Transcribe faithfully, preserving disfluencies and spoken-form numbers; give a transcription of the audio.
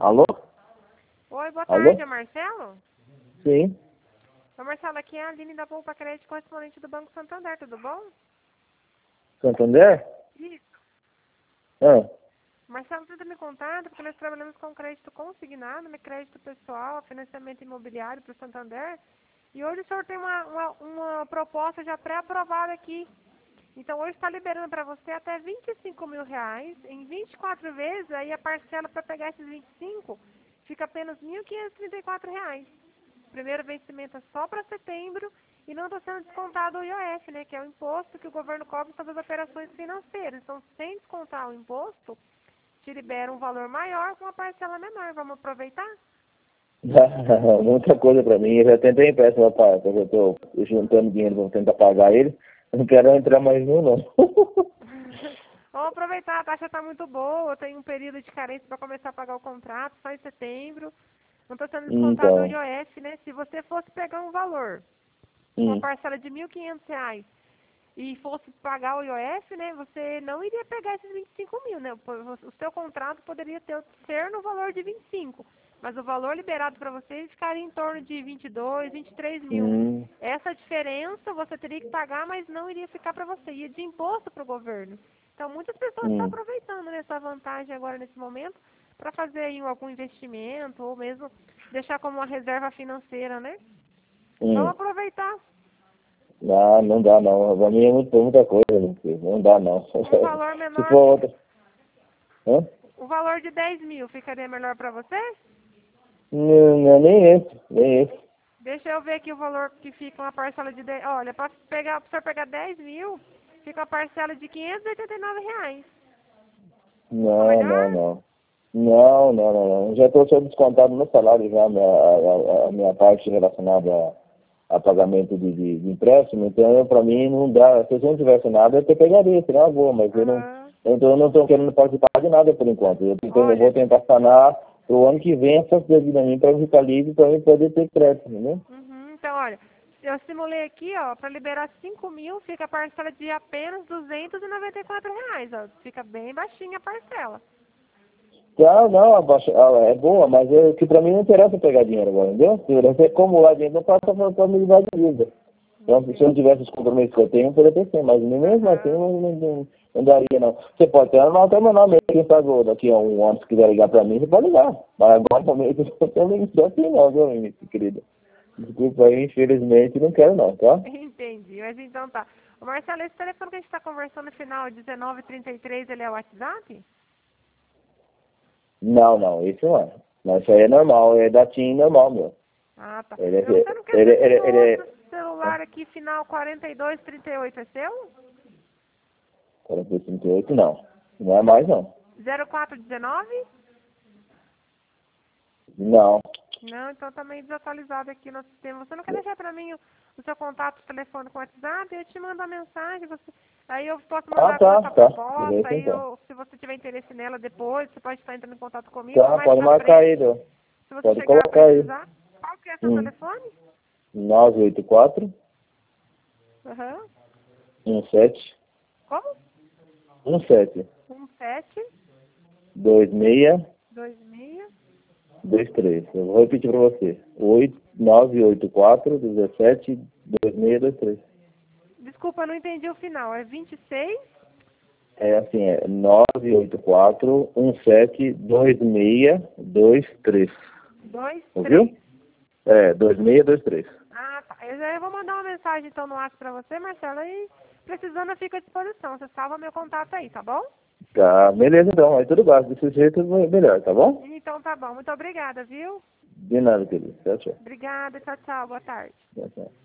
Alô? Oi, boa Alô? tarde, é Marcelo? Sim. Ô Marcelo, aqui é a Aline da Poupa Crédito, correspondente do Banco Santander, tudo bom? Santander? Isso. Ah, Marcelo, tenta me contar, porque nós trabalhamos com crédito consignado, né, crédito pessoal, financiamento imobiliário para o Santander. E hoje o senhor tem uma, uma, uma proposta já pré-aprovada aqui. Então hoje está liberando para você até vinte e cinco mil reais, em vinte e quatro vezes, aí a parcela para pegar esses vinte e cinco fica apenas mil quinhentos e trinta e quatro reais. Primeiro vencimento é só para setembro e não está sendo descontado o I O F, né, que é o imposto que o governo cobra sobre as operações financeiras. Então, sem descontar o imposto, te libera um valor maior com uma parcela menor. Vamos aproveitar? muita coisa pra mim. Eu já tentei empréstimo para porque eu tô juntando dinheiro para tentar pagar ele. Eu não quero entrar mais nenhum, não. Vamos aproveitar, a taxa está muito boa, tem um período de carência para começar a pagar o contrato, só em setembro. Não está sendo descontado o Então, I O F, né? Se você fosse pegar um valor, uma hum, parcela de mil e quinhentos reais, e fosse pagar o I O F, né, você não iria pegar esses vinte e cinco mil, né? O seu contrato poderia ter, ser no valor de vinte e cinco, mas o valor liberado para você ficaria em torno de vinte e dois, vinte e três mil. hum, Essa diferença você teria que pagar, mas não iria ficar para você, ia de imposto para o governo. Então, muitas pessoas estão hum, aproveitando essa vantagem agora nesse momento para fazer aí algum investimento ou mesmo deixar como uma reserva financeira, né? Vamos hum. aproveitar. Não, não dá não. Pra mim é muito, muita coisa, meu filho. Não dá não. Um valor Se menor for fica. outra. Hã? O valor de dez mil ficaria melhor para você? Não, não é nem esse, nem esse. Deixa eu ver aqui o valor que fica uma parcela de dez. Olha, para pegar, pra senhor pegar dez mil, fica uma parcela de quinhentos e oitenta e nove reais. Ficou Não, não, melhor? não. Não, não, não, não. Já estou sendo descontado no salário já a minha, a, a- a minha parte relacionada a, a pagamento de, de, de empréstimo, então para mim não dá. Se eu não tivesse nada, eu até pegaria, seria uma boa, mas eu não Aham. então eu não estou querendo participar de nada por enquanto. Eu, tento- eu vou Olha, tentar sanar o ano que vem essas coisas a mim para ficar livre para mim poder ter crédito, entendeu? uhum, então olha, eu simulei aqui, ó, para liberar cinco mil, fica a parcela de apenas duzentos e noventa e quatro reais, ó. Fica bem baixinha a parcela. Tá, não, a baixa- a- é boa, mas é que para mim não interessa pegar dinheiro agora, entendeu? Se eu não acumular dinheiro, não passa para me dar de vida. Então, se eu não Entendi. tivesse os compromissos que eu tenho, eu poderia ter sim, mas mesmo assim Aham. não, não, não, não daria não. Você pode até anotar meu nome, quem sabe daqui a um ano, se quiser ligar pra mim, você pode ligar. Mas agora também eu tô nem assim não, viu, minha querida? Desculpa aí, infelizmente não quero não, tá? Entendi, mas então tá. Ô Marcelo, esse telefone que a gente está conversando no final dezenove trinta e três, ele é o WhatsApp? Não, não, isso não é. Não, isso aí é normal, é da TIM normal, meu. Ah, tá. Ele é, Eu- Você não quer ele, dizer se ele, o ele, outro é, celular aqui, final quarenta e dois trinta e oito, é seu? quarenta e trinta e oito não. Não é mais não. zero quatro dezenove? Não. Não, então tá meio desatualizado aqui no sistema. Você não quer deixar pra mim o, o seu contato, o telefone com o WhatsApp? Eu te mando a mensagem, você, aí eu posso Ah, mandar com tá, essa tá. proposta, Beleza aí então. eu, se você tiver interesse nela depois, você pode estar entrando em contato comigo, ou Tá, mais pode pra marcar aí, frente, Dô. se você Pode chegar a colocar aí. precisar. Qual que é seu Hum. telefone? nove oito quatro, Aham. um sete, Como? um sete, um sete dois seis, dois seis. dois três. Eu vou repetir para você. oito, nove oito quatro, dezessete, dois seis dois três. Desculpa, eu não entendi o final. É vinte e seis? É assim, é nove oito quatro, um sete, dois seis dois três. dois Ouviu? três. É, dois seis dois três. Ah, tá. Eu já vou mandar uma mensagem então no WhatsApp pra você, Marcela, e precisando eu fico à disposição. Você salva meu contato aí, tá bom? Tá, beleza então. Aí tudo bem. Desse jeito é melhor, tá bom? Então tá bom. Muito obrigada, viu? De nada, querido. Tchau, tchau. Obrigada. Tchau, tchau. Boa tarde. Tchau, tchau.